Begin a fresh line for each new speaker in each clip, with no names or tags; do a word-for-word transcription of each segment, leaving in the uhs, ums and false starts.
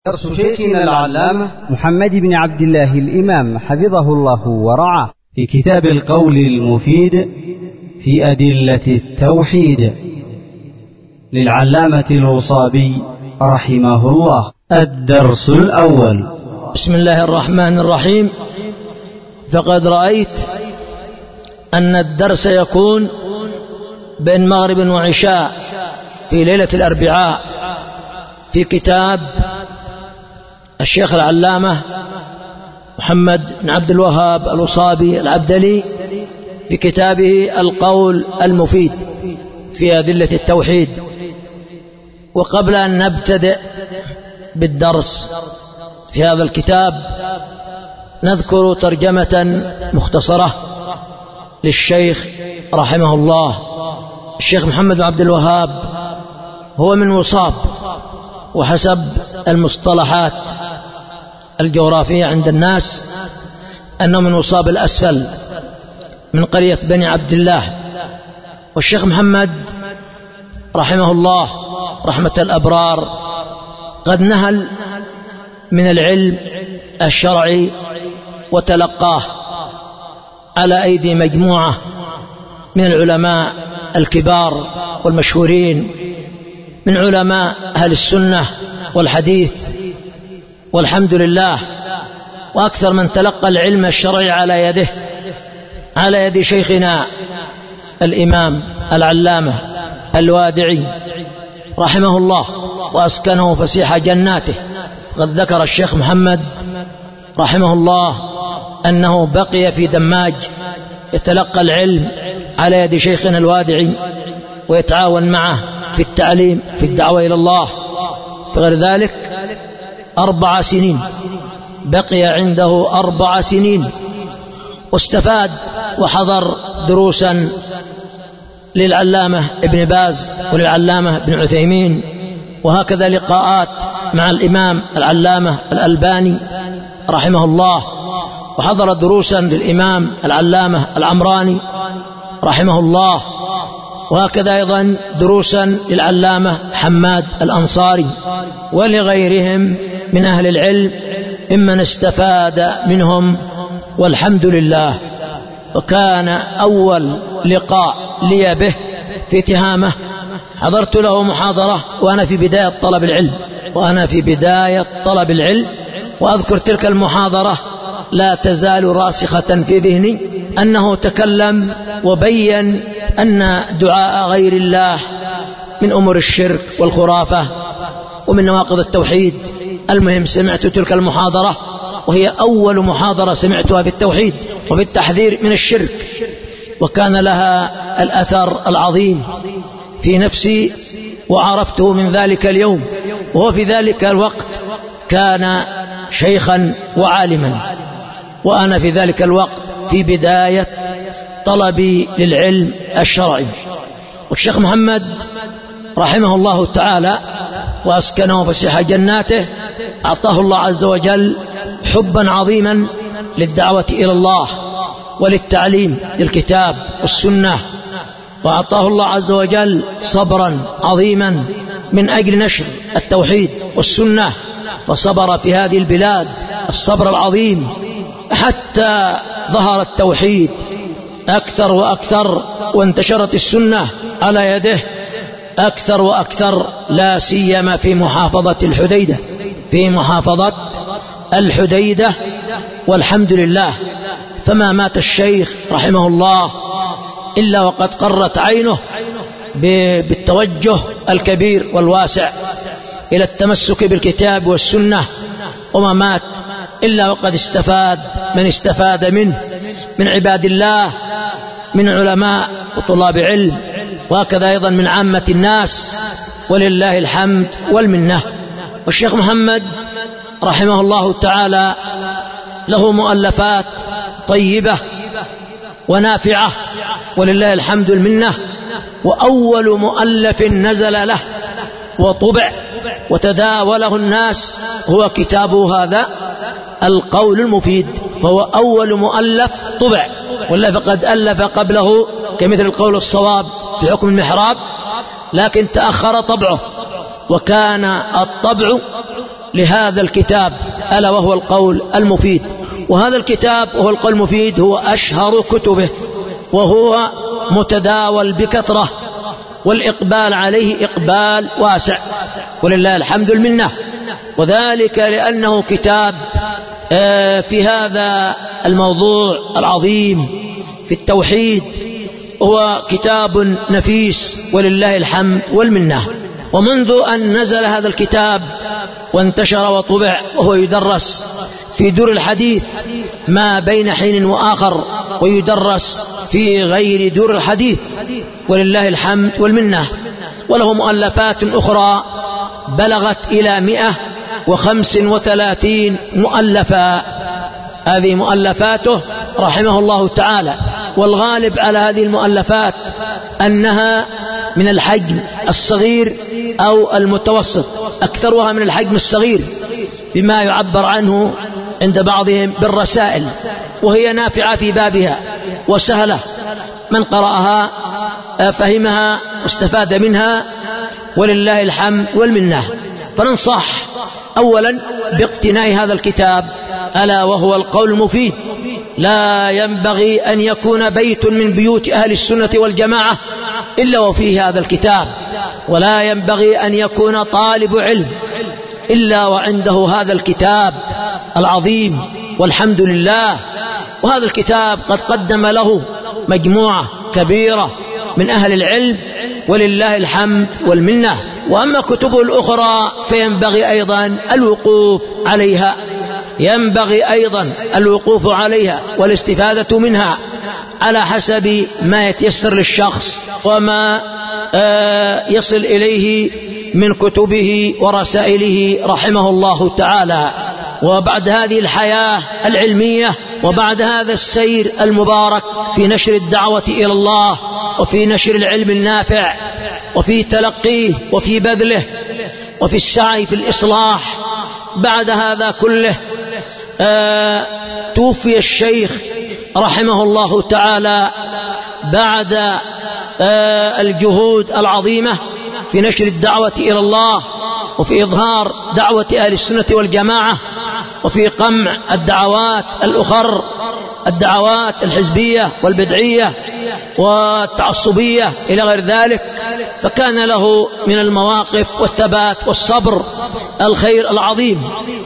درس شيخنا العلامة محمد بن عبد الله الإمام حفظه الله ورعاه
في كتاب القول المفيد في أدلة التوحيد للعلامة الوصابي رحمه الله. الدرس الأول.
بسم الله الرحمن الرحيم. فقد رأيت أن الدرس يكون بين مغرب وعشاء في ليلة الأربعاء في كتاب الشيخ العلامة محمد بن عبد الوهاب الوصابي العبدلي في كتابه القول المفيد في أدلة التوحيد. وقبل أن نبتدئ بالدرس في هذا الكتاب نذكر ترجمة مختصرة للشيخ رحمه الله. الشيخ محمد بن عبد الوهاب هو من وصاب، وحسب المصطلحات الجغرافية عند الناس أنه من وصاب الأسفل من قرية بني عبد الله. والشيخ محمد رحمه الله رحمة الأبرار قد نهل من العلم الشرعي وتلقاه على أيدي مجموعة من العلماء الكبار والمشهورين من علماء أهل السنة والحديث، والحمد لله. وأكثر من تلقى العلم الشرعي على يده على يد شيخنا الإمام العلامة الوادعي رحمه الله وأسكنه فسيح جناته. قد ذكر الشيخ محمد رحمه الله أنه بقي في دماج يتلقى العلم على يد شيخنا الوادعي ويتعاون معه في التعليم في الدعوة إلى الله. فغير ذلك أربع سنين بقي عنده أربع سنين، واستفاد وحضر دروسا للعلامة ابن باز وللعلامة ابن عثيمين، وهكذا لقاءات مع الإمام العلامة الألباني رحمه الله، وحضر دروسا للإمام العلامة العمراني رحمه الله، وهكذا أيضا دروسا للعلامة حماد الأنصاري ولغيرهم من أهل العلم ممن استفاد منهم، والحمد لله. وكان أول لقاء لي به في تهامة حضرت له محاضرة وأنا في بداية طلب العلم وأنا في بداية طلب العلم وأذكر تلك المحاضرة لا تزال راسخة في ذهني أنه تكلم وبين أن دعاء غير الله من أمور الشرك والخرافة ومن نواقض التوحيد. المهم سمعت تلك المحاضرة وهي أول محاضرة سمعتها في التوحيد وفي التحذير من الشرك، وكان لها الأثر العظيم في نفسي وعرفته من ذلك اليوم. وهو في ذلك الوقت كان شيخا وعالما، وأنا في ذلك الوقت في بداية طلبي للعلم الشرعي. والشيخ محمد رحمه الله تعالى وأسكنه فسيح جناته أعطاه الله عز وجل حبا عظيما للدعوة إلى الله وللتعليم للكتاب والسنة، وأعطاه الله عز وجل صبرا عظيما من أجل نشر التوحيد والسنة، وصبر في هذه البلاد الصبر العظيم حتى ظهر التوحيد أكثر وأكثر، وانتشرت السنة على يده أكثر وأكثر، لا سيما في محافظة الحديدة في محافظة الحديدة والحمد لله. فما مات الشيخ رحمه الله إلا وقد قرت عينه بالتوجه الكبير والواسع إلى التمسك بالكتاب والسنة، وما مات إلا وقد استفاد من استفاد منه من عباد الله من علماء وطلاب علم، وهكذا أيضا من عامة الناس، ولله الحمد والمنة. والشيخ محمد رحمه الله تعالى له مؤلفات طيبة ونافعة ولله الحمد والمنة. وأول مؤلف نزل له وطبع وتداوله الناس هو كتابه هذا القول المفيد، فهو أول مؤلف طبع، ولا فقد ألف قبله كمثل القول الصواب في حكم المحراب، لكن تأخر طبعه، وكان الطبع لهذا الكتاب ألا وهو القول المفيد. وهذا الكتاب وهو القول المفيد هو أشهر كتبه، وهو متداول بكثرة، والإقبال عليه إقبال واسع ولله الحمد المنة. وذلك لأنه كتاب في هذا الموضوع العظيم في التوحيد، هو كتاب نفيس ولله الحمد والمنة. ومنذ أن نزل هذا الكتاب وانتشر وطبع وهو يدرس في دور الحديث ما بين حين وآخر، ويدرس في غير دور الحديث ولله الحمد والمنة. وله مؤلفات أخرى بلغت إلى مئة وخمس وثلاثين مؤلفة. هذه مؤلفاته رحمه الله تعالى، والغالب على هذه المؤلفات أنها من الحجم الصغير أو المتوسط، أكثرها من الحجم الصغير بما يعبر عنه عند بعضهم بالرسائل، وهي نافعة في بابها وسهلة، من قرأها فهمها واستفاد منها ولله الحمد والمنة. فننصح أولا باقتناء هذا الكتاب ألا وهو القول المفيد. لا ينبغي أن يكون بيت من بيوت أهل السنة والجماعة إلا وفيه هذا الكتاب، ولا ينبغي أن يكون طالب علم إلا وعنده هذا الكتاب العظيم، والحمد لله. وهذا الكتاب قد قدم له مجموعة كبيرة من أهل العلم ولله الحمد والمنة. وأما كتبه الأخرى فينبغي أيضا الوقوف عليها، ينبغي أيضا الوقوف عليها والاستفادة منها على حسب ما يتيسر للشخص وما يصل إليه من كتبه ورسائله رحمه الله تعالى. وبعد هذه الحياة العلمية وبعد هذا السير المبارك في نشر الدعوة إلى الله وفي نشر العلم النافع وفي تلقيه وفي بذله وفي السعي في الإصلاح، بعد هذا كله آه توفي الشيخ رحمه الله تعالى بعد آه الجهود العظيمة في نشر الدعوة إلى الله وفي إظهار دعوة أهل السنة والجماعة وفي قمع الدعوات الأخر، الدعوات الحزبية والبدعية والتعصبية إلى غير ذلك. فكان له من المواقف والثبات والصبر الخير العظيم.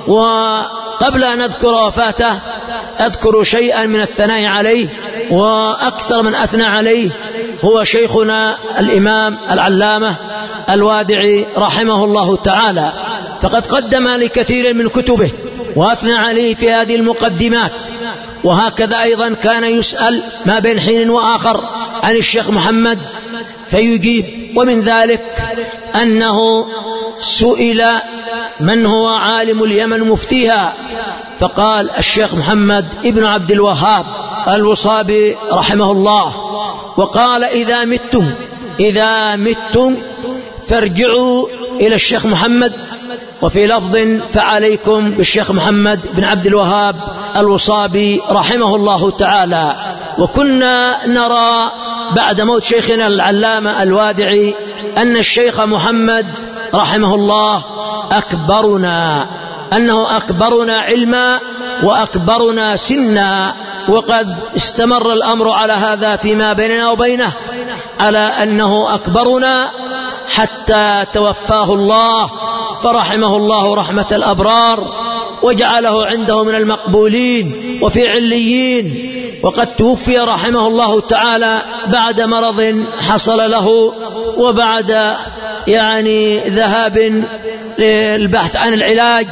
وقبل أن أذكر وفاته أذكر شيئا من الثناء عليه، وأكثر من أثنى عليه هو شيخنا الإمام العلامة الوادعي رحمه الله تعالى، فقد قدم لكثير من كتبه وأثنى عليه في هذه المقدمات. وهكذا أيضا كان يسأل ما بين حين وآخر عن الشيخ محمد فيجيب. ومن ذلك أنه سئل من هو عالم اليمن مفتيها، فقال الشيخ محمد ابن عبد الوهاب الوصابي رحمه الله. وقال إذا متم إذا متم فارجعوا إلى الشيخ محمد، وفي لفظ فعليكم بالشيخ محمد بن عبد الوهاب الوصابي رحمه الله تعالى. وكنا نرى بعد موت شيخنا العلامة الوادعي أن الشيخ محمد رحمه الله أكبرنا، أنه أكبرنا علما وأكبرنا سنا، وقد استمر الأمر على هذا فيما بيننا وبينه، على أنه أكبرنا حتى توفاه الله فرحمه الله رحمة الأبرار وجعله عنده من المقبولين وفي عليين. وقد توفي رحمه الله تعالى بعد مرض حصل له، وبعد يعني ذهاب للبحث عن العلاج،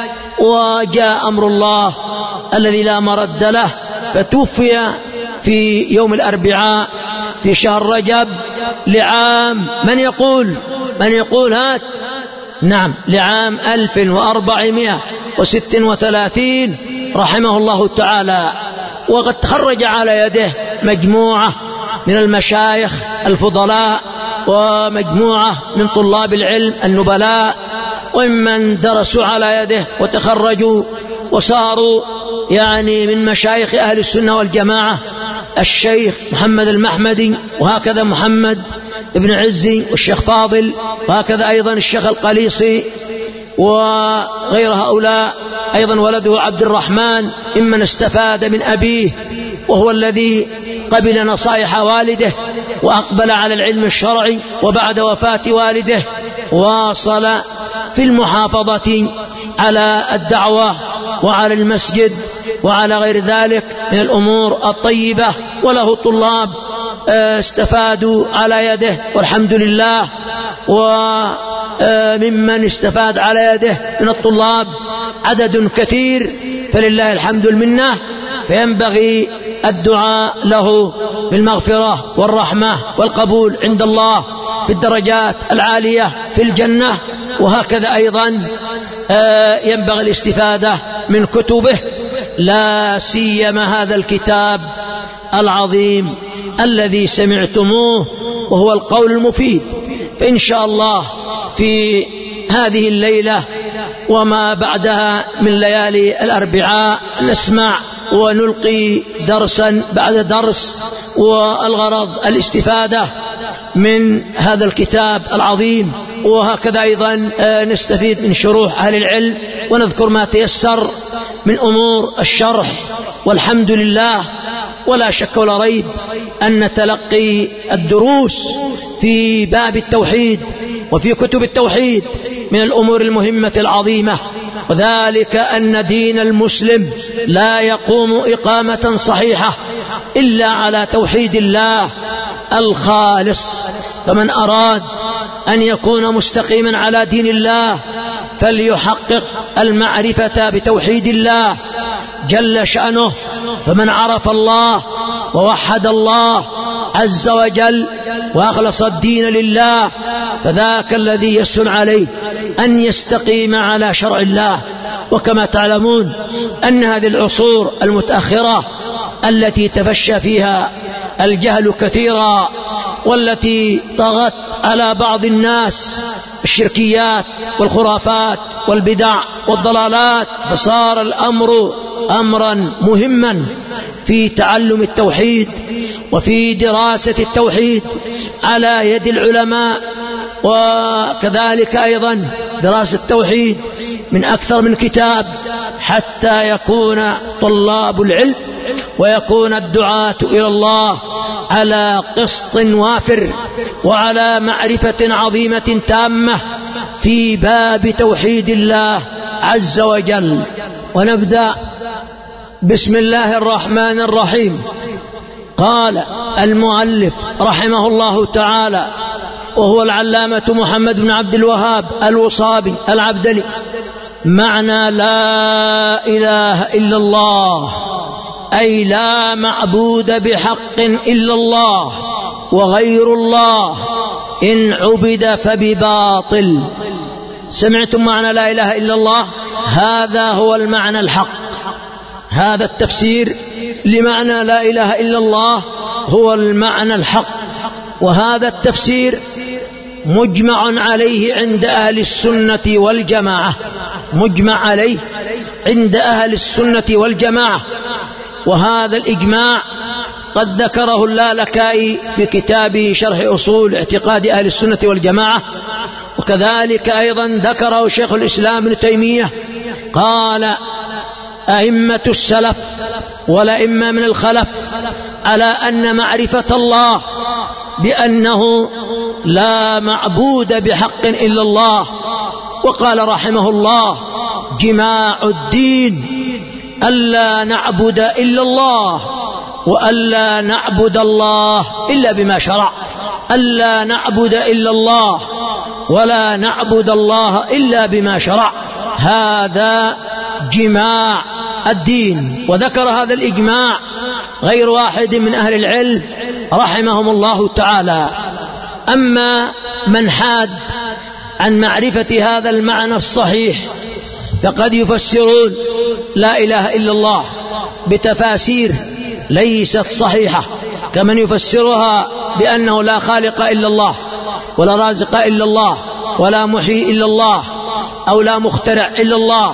وجاء أمر الله الذي لا مرد له، فتوفي في يوم الأربعاء في شهر رجب لعام من يقول من يقول هات نعم لعام ألف وأربعمائة وست وثلاثين رحمه الله تعالى. وقد تخرج على يده مجموعة من المشايخ الفضلاء ومجموعة من طلاب العلم النبلاء، وممن درسوا على يده وتخرجوا وصاروا يعني من مشايخ أهل السنة والجماعة، الشيخ محمد المحمدي، وهكذا محمد ابن عزي والشيخ فاضل، وهكذا أيضا الشيخ القليصي وغير هؤلاء أيضا ولده عبد الرحمن ممن استفاد من أبيه، وهو الذي قبل نصائح والده وأقبل على العلم الشرعي، وبعد وفاة والده واصل في المحافظة على الدعوة وعلى المسجد وعلى غير ذلك من الأمور الطيبة، وله طلاب استفادوا على يده والحمد لله، وممن استفاد على يده من الطلاب عدد كثير فلله الحمد المنة. فينبغي الدعاء له بالمغفرة والرحمة والقبول عند الله في الدرجات العالية في الجنة. وهكذا أيضا ينبغي الاستفادة من كتبه، لا سيما هذا الكتاب العظيم الذي سمعتموه وهو القول المفيد. فإن شاء الله في هذه الليلة وما بعدها من ليالي الأربعاء نسمع ونلقي درسا بعد درس، والغرض الاستفادة من هذا الكتاب العظيم. وهكذا أيضا نستفيد من شروح أهل العلم ونذكر ما تيسر من أمور الشرح، والحمد لله. ولا شك ولا ريب أن تلقي الدروس في باب التوحيد وفي كتب التوحيد من الأمور المهمة العظيمة، وذلك أن دين المسلم لا يقوم إقامة صحيحة إلا على توحيد الله الخالص. فمن أراد أن يكون مستقيما على دين الله فليحقق المعرفة بتوحيد الله جل شأنه. فمن عرف الله ووحد الله عز وجل وأخلص الدين لله فذاك الذي يسهل عليه أن يستقيم على شرع الله. وكما تعلمون أن هذه العصور المتأخرة التي تفشى فيها الجهل كثيرا، والتي طغت على بعض الناس الشركيات والخرافات والبدع والضلالات، فصار الأمر أمرا مهما في تعلم التوحيد وفي دراسة التوحيد على يد العلماء، وكذلك أيضا دراسة التوحيد من أكثر من كتاب، حتى يكون طلاب العلم ويكون الدعاة إلى الله على قسط وافر وعلى معرفة عظيمة تامة في باب توحيد الله عز وجل. ونبدأ بسم الله الرحمن الرحيم. قال المؤلف رحمه الله تعالى وهو العلامة محمد بن عبد الوهاب الوصابي العبدلي: معنى لا إله إلا الله أي لا معبود بحق إلا الله، وغير الله إن عبد فبباطل. سمعتم معنى لا إله إلا الله؟ هذا هو المعنى الحق. هذا التفسير لمعنى لا إله إلا الله هو المعنى الحق، وهذا التفسير مجمع عليه عند أهل السنة والجماعة، مجمع عليه عند أهل السنة والجماعة. وهذا الإجماع قد ذكره اللالكائي في كتابه شرح أصول اعتقاد أهل السنة والجماعة، وكذلك أيضا ذكره شيخ الإسلام ابن تيمية. قال: أئمة السلف والأئمة من الخلف على أن معرفة الله بأنه لا معبود بحق إلا الله. وقال رحمه الله: جماع الدين ألا نعبد إلا الله وألا نعبد الله إلا بما شرع، ألا نعبد إلا الله ولا نعبد الله إلا بما شرع، هذا جماع الدين. وذكر هذا الإجماع غير واحد من أهل العلم رحمهم الله تعالى. أما من حاد عن معرفة هذا المعنى الصحيح فقد يفسرون لا إله إلا الله بتفاسير ليست صحيحة، كمن يفسرها بأنه لا خالق إلا الله ولا رازق إلا الله ولا محيي إلا الله أو لا مخترع إلا الله،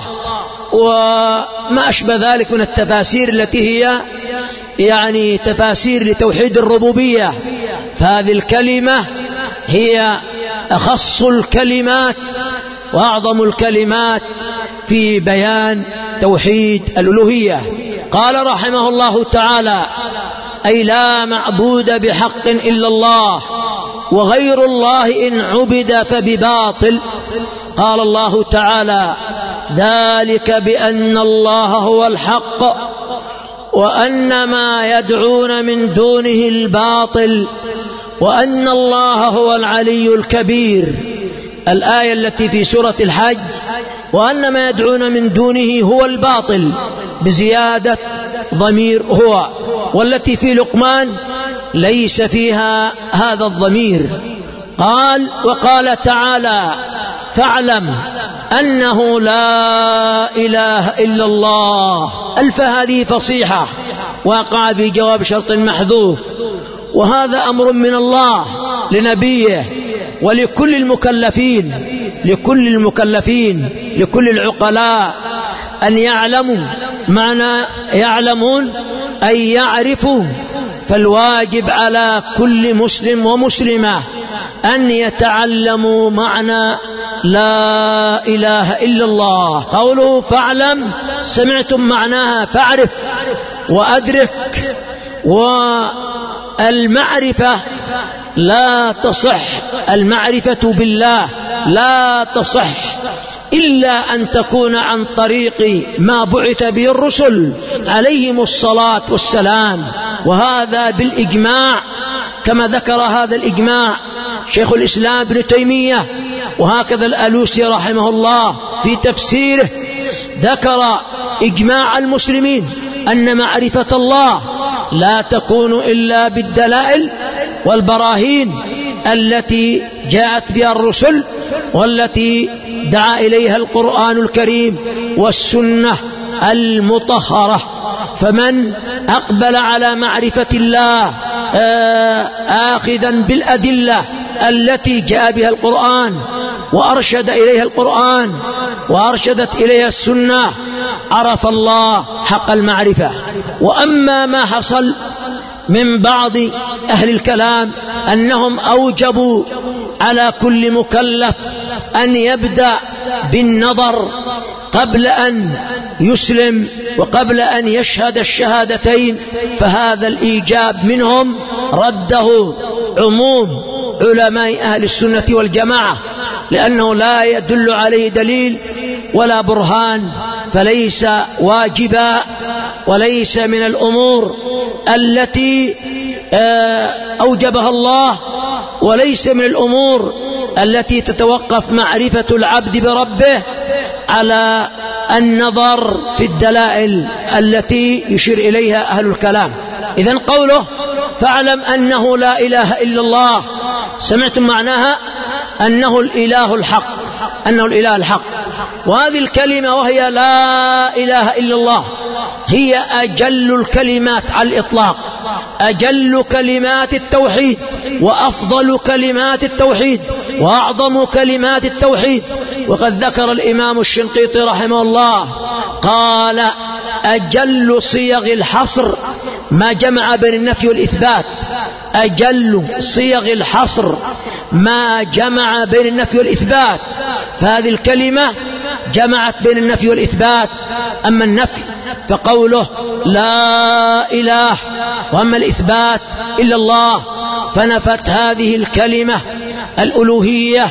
وما أشبه ذلك من التفاسير التي هي يعني تفاسير لتوحيد الربوبية. فهذه الكلمة هي أخص الكلمات وأعظم الكلمات في بيان توحيد الألوهية. قال رحمه الله تعالى: أي لا معبود بحق إلا الله، وغير الله إن عبد فبباطل. قال الله تعالى: ذلك بأن الله هو الحق وأن ما يدعون من دونه الباطل وأن الله هو العلي الكبير. الآية التي في سورة الحج: وأن ما يدعون من دونه هو الباطل، بزيادة ضمير هو، والتي في لقمان ليس فيها هذا الضمير. قال: وقال تعالى: فاعلم أنه لا إله إلا الله. ألف هذه فصيحة وقع في جواب شرط محذوف، وهذا أمر من الله لنبيه ولكل المكلفين لكل المكلفين لكل العقلاء أن يعلموا. معنى يعلمون أي يعرفوا. فالواجب على كل مسلم ومسلمة أن يتعلموا معنى لا إله إلا الله. قوله فاعلم، سمعتم معناها فاعرف وأدرك. والمعرفة لا تصح، المعرفة بالله لا تصح إلا أن تكون عن طريق ما بعث به الرسل عليهم الصلاة والسلام، وهذا بالإجماع، كما ذكر هذا الإجماع شيخ الإسلام ابن تيمية، وهكذا الألوسي رحمه الله في تفسيره ذكر إجماع المسلمين أن معرفة الله لا تكون إلا بالدلائل والبراهين التي جاءت بها الرسل والتي دعا إليها القرآن الكريم والسنة المطهرة. فمن أقبل على معرفة الله آخذا بالأدلة التي جاء بها القرآن وأرشد إليها القرآن وأرشدت إليها السنة عرف الله حق المعرفة. وأما ما حصل من بعض أهل الكلام أنهم أوجبوا على كل مكلف أن يبدأ بالنظر قبل أن يسلم وقبل أن يشهد الشهادتين، فهذا الإيجاب منهم رده عموم علماء أهل السنة والجماعة، لأنه لا يدل عليه دليل ولا برهان، فليس واجبا وليس من الأمور التي أوجبها الله، وليس من الأمور التي تتوقف معرفة العبد بربه على النظر في الدلائل التي يشير إليها أهل الكلام. إذن قوله فاعلم أنه لا إله إلا الله، سمعتم معناها أنه الإله الحق، أنه الإله الحق. وهذه الكلمة وهي لا إله إلا الله هي أجل الكلمات على الإطلاق، أجل كلمات التوحيد وأفضل كلمات التوحيد وأعظم كلمات التوحيد. وقد ذكر الإمام الشنقيطي رحمه الله قال أجل صيغ الحصر ما جمع بين النفي والإثبات، أجل صيغ الحصر ما جمع بين النفي والإثبات، فهذه الكلمة جمعت بين النفي والإثبات. أما النفي فقوله لا إله، وأما الإثبات إلا الله، فنفت هذه الكلمة الألوهية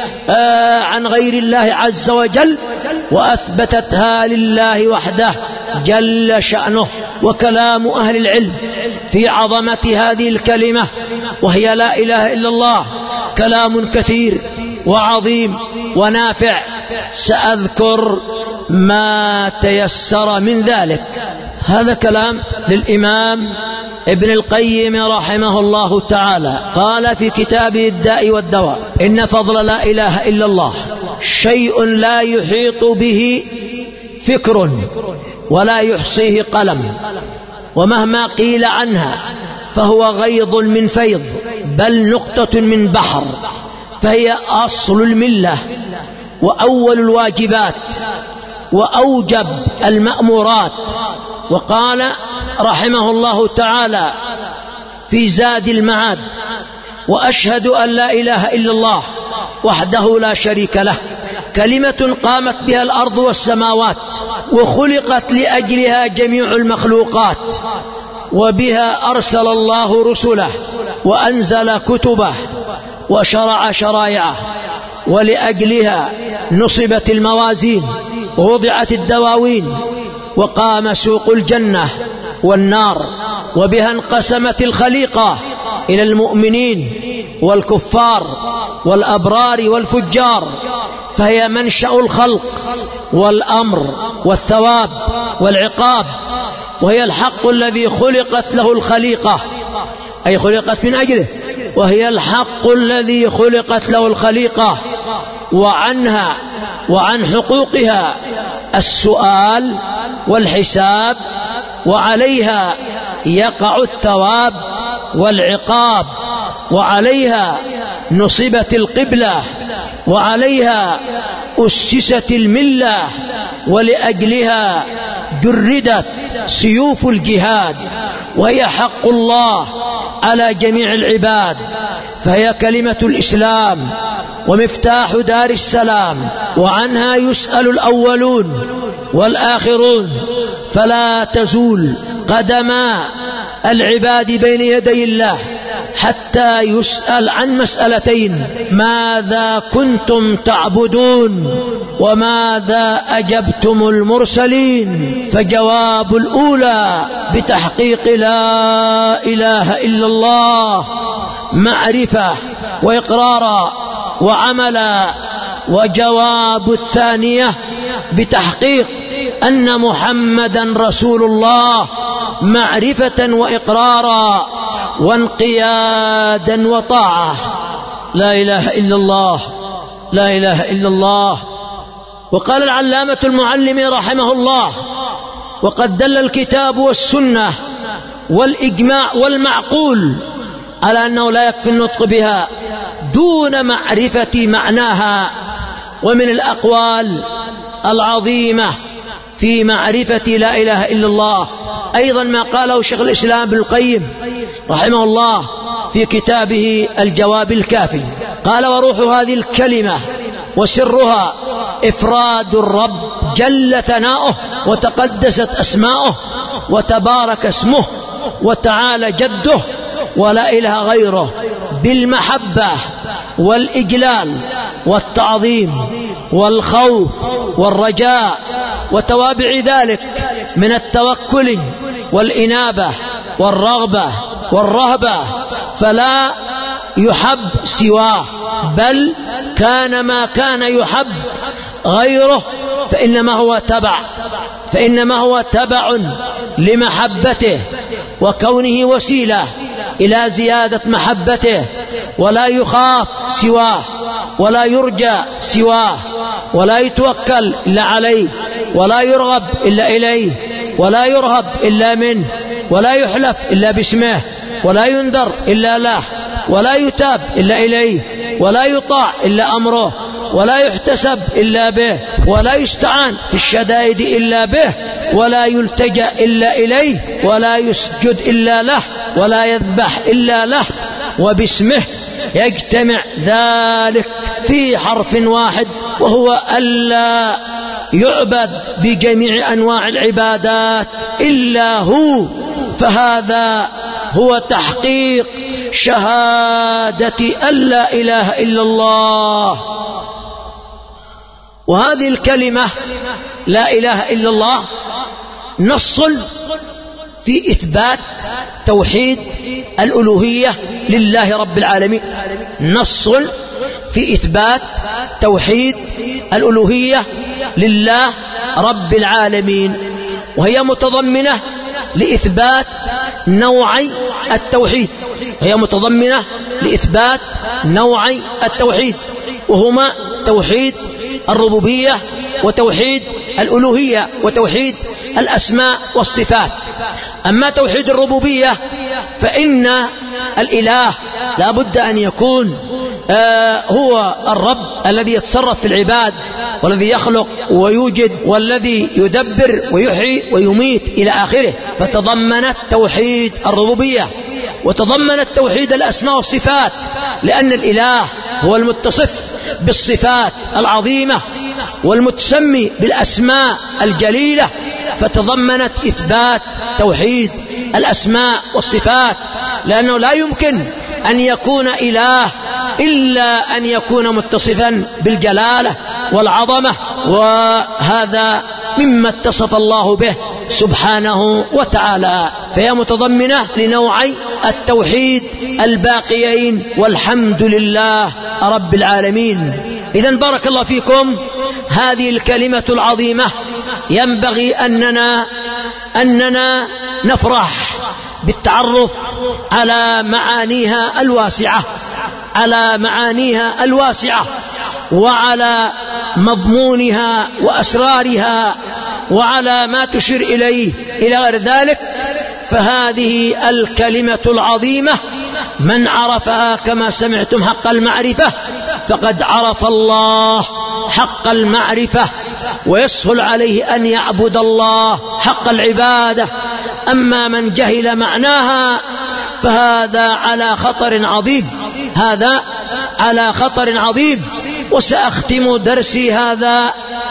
عن غير الله عز وجل وأثبتتها لله وحده جل شأنه. وكلام أهل العلم في عظمة هذه الكلمة وهي لا إله إلا الله كلام كثير وعظيم ونافع، سأذكر ما تيسر من ذلك. هذا كلام للإمام ابن القيم رحمه الله تعالى، قال في كتابه الداء والدواء: إن فضل لا إله إلا الله شيء لا يحيط به فكر ولا يحصيه قلم، ومهما قيل عنها فهو غيض من فيض، بل نقطة من بحر، فهي أصل الملة وأول الواجبات وأوجب المأمورات. وقال رحمه الله تعالى في زاد المعاد: وأشهد أن لا إله إلا الله وحده لا شريك له، كلمة قامت بها الأرض والسماوات، وخلقت لأجلها جميع المخلوقات، وبها أرسل الله رسله وأنزل كتبه وشرع شرائعه، ولأجلها نصبت الموازين ووضعت الدواوين، وقام سوق الجنة والنار، وبها انقسمت الخليقة إلى المؤمنين والكفار والأبرار والفجار، فهي منشأ الخلق والأمر والثواب والعقاب، وهي الحق الذي خلقت له الخليقة، أي خلقت من أجله، وهي الحق الذي خلقت له الخليقة، وعنها وعن حقوقها السؤال والحساب، وعليها يقع الثواب والعقاب، وعليها نصبت القبلة، وعليها أسست الملة، ولأجلها جردت سيوف الجهاد، وهي حق الله على جميع العباد، فهي كلمة الإسلام ومفتاح دار السلام، وعنها يسأل الأولون والآخرون، فلا تزول قدما العباد بين يدي الله حتى يسأل عن مسألتين: ماذا كنتم تعبدون، وماذا أجبتم المرسلين؟ فجواب الأولى بتحقيق لا إله إلا الله معرفة وإقرارا وعملا، وجواب الثانية بتحقيق أن محمدا رسول الله معرفة وإقرارا وانقيادا وطاعة. لا إله إلا الله، لا إله إلا الله. وقال العلامة المعلم رحمه الله: وقد دل الكتاب والسنة والإجماع والمعقول على أنه لا يكفي النطق بها دون معرفة معناها. ومن الأقوال العظيمة في معرفة لا إله إلا الله أيضا ما قاله شيخ الإسلام ابن القيم رحمه الله في كتابه الجواب الكافي، قال: وروح هذه الكلمة وسرها إفراد الرب جل ثناؤه وتقدست أسماؤه وتبارك اسمه وتعالى جده ولا إله غيره، بالمحبة والإجلال والتعظيم والخوف والرجاء وتوابع ذلك من التوكل والإنابة والرغبة والرهبة، فلا يحب سواه، بل كان ما كان يحب غيره فإنما هو تبع فإنما هو تبع لمحبته وكونه وسيلة إلى زيادة محبته، ولا يخاف سواه ولا يرجى سواه، ولا يتوكل إلا عليه، ولا يرغب إلا إليه، ولا يرهب إلا منه، ولا يحلف إلا باسمه، ولا ينذر إلا له، ولا يتاب إلا إليه، ولا يطاع إلا أمره، ولا يحتسب إلا به، ولا يستعان في الشدائد إلا به، ولا يلتجأ إلا إليه، ولا يسجد إلا له، ولا يذبح إلا له، وباسمه يجتمع ذلك في حرف واحد، وهو ألا يعبد بجميع أنواع العبادات إلا هو. فهذا هو تحقيق شهادة أن لا إله إلا الله. وهذه الكلمة لا إله إلا الله نص في إثبات توحيد الألوهية لله رب العالمين، نص في إثبات توحيد الألوهية لله رب العالمين، وهي متضمنة لإثبات نوعي التوحيد هي متضمنة لإثبات نوعي التوحيد وهما توحيد الربوبية وتوحيد الألوهية وتوحيد الأسماء والصفات. أما توحيد الربوبية فإن الإله لا بد أن يكون آه هو الرب الذي يتصرف في العباد والذي يخلق ويوجد والذي يدبر ويحيي ويميت إلى آخره، فتضمنت توحيد الربوبية وتضمنت توحيد الأسماء والصفات، لأن الإله هو المتصف بالصفات العظيمة والمتسمي بالأسماء الجليلة، فتضمنت إثبات توحيد الأسماء والصفات، لأنه لا يمكن أن يكون إله إلا أن يكون متصفا بالجلالة والعظمة، وهذا مما اتصف الله به سبحانه وتعالى، فهي متضمنة لنوعي التوحيد الباقيين، والحمد لله رب العالمين. إذن بارك الله فيكم، هذه الكلمة العظيمة ينبغي أننا أننا نفرح بالتعرف على معانيها الواسعة على معانيها الواسعة وعلى مضمونها وأسرارها وعلى ما تشير إليه إلى غير ذلك. فهذه الكلمة العظيمة من عرفها كما سمعتم حق المعرفة فقد عرف الله حق المعرفة، ويسهل عليه أن يعبد الله حق العبادة. أما من جهل معناها فهذا على خطر عظيم هذا على خطر عظيم. وسأختم درسي هذا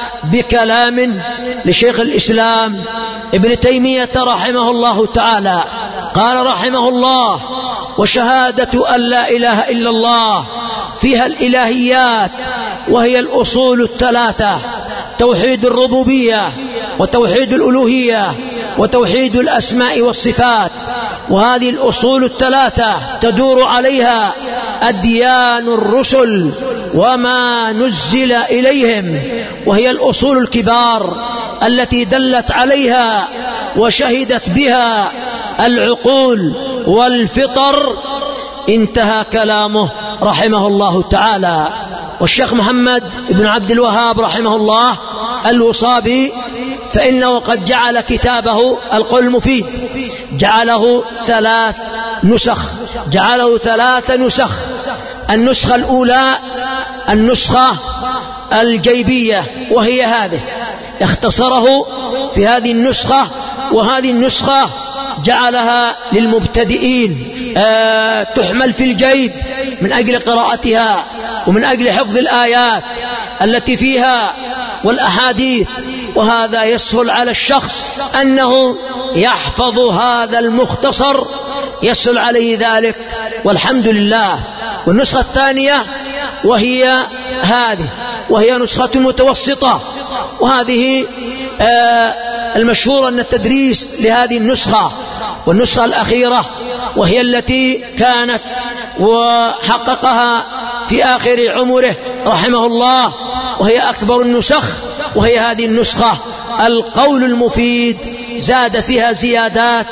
بكلام لشيخ الإسلام ابن تيمية رحمه الله تعالى، قال رحمه الله: وشهادة أن لا إله إلا الله فيها الإلهيات، وهي الأصول الثلاثة: توحيد الربوبية، وتوحيد الألوهية، وتوحيد الأسماء والصفات. وهذه الأصول الثلاثة تدور عليها أديان الرسل وما نزل إليهم، وهي الأصول الكبار التي دلت عليها وشهدت بها العقول والفطر. انتهى كلامه رحمه الله تعالى. والشيخ محمد بن عبد الوهاب رحمه الله الوصابي فإنه قد جعل كتابه القول المفيد جعله ثلاث نسخ جعله ثلاث نسخ النسخة الأولى النسخة الجيبية، وهي هذه، اختصره في هذه النسخة، وهذه النسخة جعلها للمبتدئين آه تحمل في الجيب من أجل قراءتها ومن أجل حفظ الآيات التي فيها والأحاديث. وهذا يسهل على الشخص أنه يحفظ هذا المختصر، يسهل عليه ذلك، والحمد لله. والنسخة الثانية وهي هذه، وهي نسخة متوسطة، وهذه آه المشهور أن التدريس لهذه النسخة. والنسخة الأخيرة وهي التي كانت وحققها في آخر عمره رحمه الله، وهي أكبر النسخ، وهي هذه النسخة القول المفيد، زاد فيها زيادات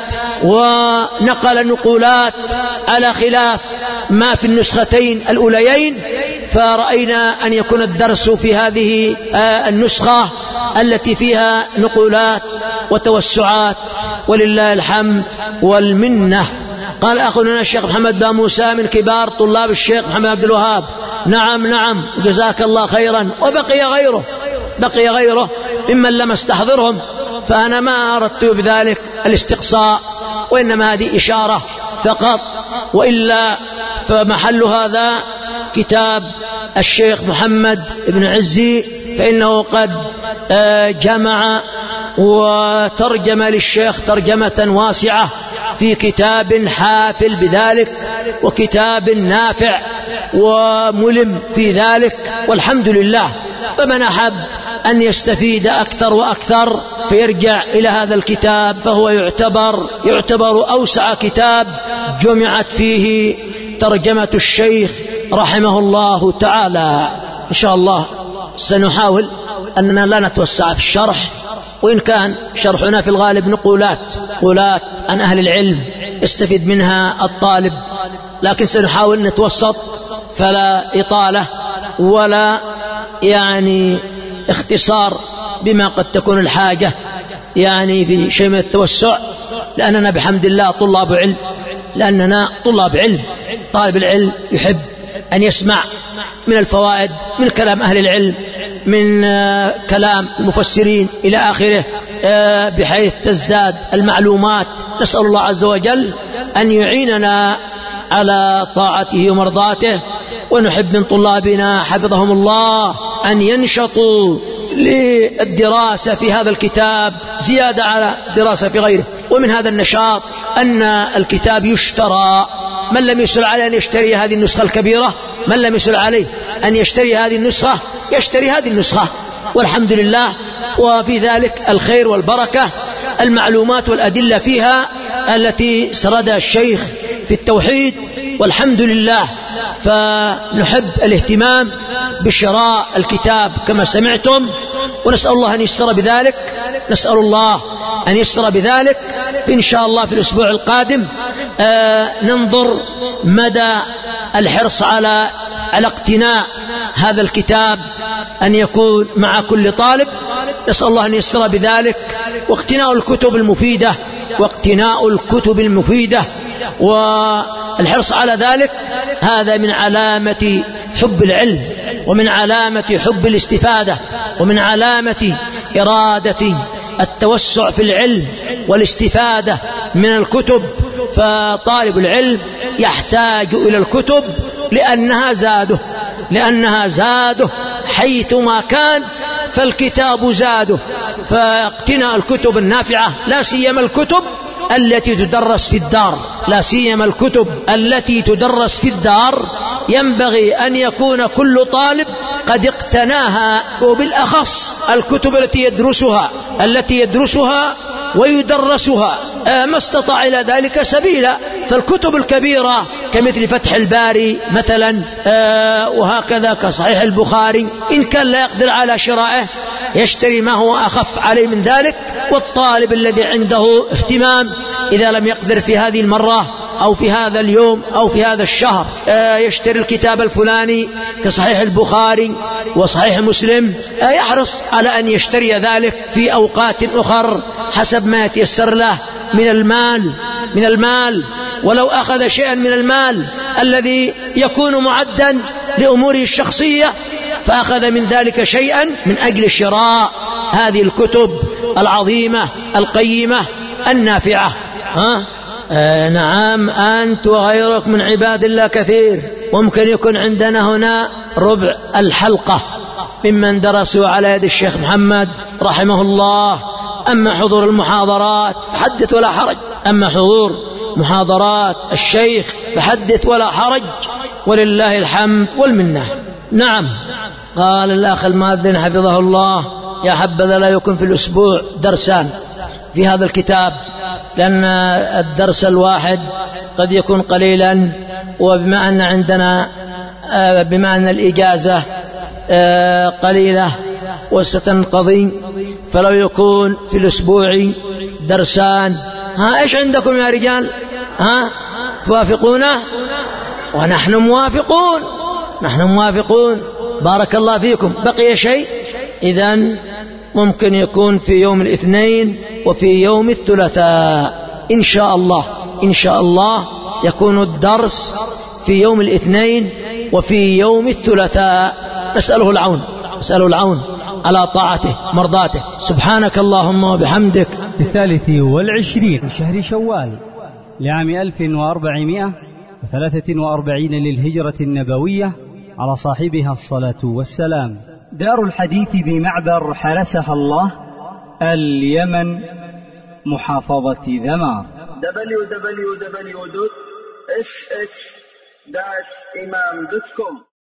ونقل نقولات على خلاف ما في النسختين الأوليين. فرأينا أن يكون الدرس في هذه النسخة التي فيها نقولات وتوسعات، ولله الحمد والمنة. قال أخونا الشيخ محمد بن موسى من كبار طلاب الشيخ محمد عبد الوهاب: نعم نعم جزاك الله خيرا. وبقي غيره بقي غيره ممن لم استحضرهم، فأنا ما أردت بذلك الاستقصاء، وإنما هذه إشارة فقط، وإلا فمحل هذا كتاب الشيخ محمد بن عزي، فإنه قد جمع وترجم للشيخ ترجمة واسعة في كتاب حافل بذلك، وكتاب نافع وملم في ذلك، والحمد لله. فمن أحب أن يستفيد أكثر وأكثر فيرجع إلى هذا الكتاب، فهو يعتبر يعتبر أوسع كتاب جمعت فيه ترجمة الشيخ رحمه الله تعالى. إن شاء الله سنحاول أننا لا نتوسع في الشرح، وإن كان شرحنا في الغالب نقولات قولات عن أهل العلم يستفيد منها الطالب، لكن سنحاول نتوسط، فلا إطالة ولا يعني اختصار بما قد تكون الحاجة يعني في شيء من التوسع، لأننا بحمد الله طلاب علم لأننا طلاب علم. طالب العلم يحب أن يسمع من الفوائد من كلام أهل العلم، من كلام المفسرين إلى آخره، بحيث تزداد المعلومات. نسأل الله عز وجل أن يعيننا على طاعته ومرضاته، ونحب من طلابنا حفظهم الله أن ينشطوا للدراسة في هذا الكتاب زيادة على دراسة في غيره. ومن هذا النشاط أن الكتاب يشترى، من لم يسر عليه أن يشتري هذه النسخة الكبيرة، من لم يسر عليه أن يشتري هذه النسخة يشتري هذه النسخة، والحمد لله. وفي ذلك الخير والبركة. المعلومات والأدلة فيها التي سردها الشيخ في التوحيد، والحمد لله. فنحب الاهتمام بشراء الكتاب كما سمعتم، ونسأل الله أن يسر بذلك، نسأل الله أن يسر بذلك. إن شاء الله في الأسبوع القادم آه ننظر مدى الحرص على على اقتناء هذا الكتاب، أن يكون مع كل طالب. نسأل الله أن يسر بذلك، واقتناء الكتب المفيدة واقتناء الكتب المفيدة والحرص على ذلك، هذا من علامة حب العلم، ومن علامة حب الاستفادة، ومن علامة إرادة التوسع في العلم والاستفادة من الكتب. فطالب العلم يحتاج إلى الكتب لأنها زاده، لأنها زاده حيثما كان، فالكتاب زاده. فاقتناء الكتب النافعة، لا سيما الكتب التي تدرس في الدار، لا سيما الكتب التي تدرس في الدار، ينبغي أن يكون كل طالب قد اقتناها، وبالأخص الكتب التي يدرسها التي يدرسها ويدرسها ما استطاع إلى ذلك سبيلا. فالكتب الكبيرة كمثل فتح الباري مثلا، وهكذا كصحيح البخاري، إن كان لا يقدر على شرائه يشتري ما هو أخف عليه من ذلك. والطالب الذي عنده اهتمام إذا لم يقدر في هذه المرة أو في هذا اليوم أو في هذا الشهر يشتري الكتاب الفلاني كصحيح البخاري وصحيح مسلم، يحرص على أن يشتري ذلك في أوقات أخر حسب ما يتيسر له من المال من المال ولو أخذ شيئا من المال الذي يكون معدا لأموره الشخصية، فأخذ من ذلك شيئا من أجل شراء هذه الكتب العظيمة القيمة النافعة. ها؟ آه نعم، أنت وغيرك من عباد الله كثير. ممكن يكون عندنا هنا ربع الحلقة ممن درسوا على يد الشيخ محمد رحمه الله. أما حضور المحاضرات فحدث ولا حرج، أما حضور محاضرات الشيخ فحدث ولا حرج، ولله الحمد والمنة. نعم، قال الأخ المؤذن حفظه الله: يا حبذا لا يكون في الأسبوع درسان في هذا الكتاب، لأن الدرس الواحد قد يكون قليلا، وبما أن عندنا بما أن الإجازة قليلة وستنقضي، فلو يكون في الأسبوع درسان. ها إيش عندكم يا رجال؟ ها توافقون؟ ونحن موافقون، نحن موافقون، بارك الله فيكم. بقي شيء؟ إذن ممكن يكون في يوم الاثنين وفي يوم الثلاثاء إن شاء الله. إن شاء الله يكون الدرس في يوم الاثنين وفي يوم الثلاثاء. نسأله العون، نسأله العون على طاعته مرضاته. سبحانك اللهم وبحمدك.
الثالث والعشرين من شهر شوال لعام ألف وأربعمائة وثلاثة وأربعين للهجرة النبوية، على صاحبها الصلاة والسلام. دار الحديث بمعبر حرسها الله، اليمن، محافظة ذمار.
دبليو دبليو دبليو دوت إس إس داش إمام دوت كوم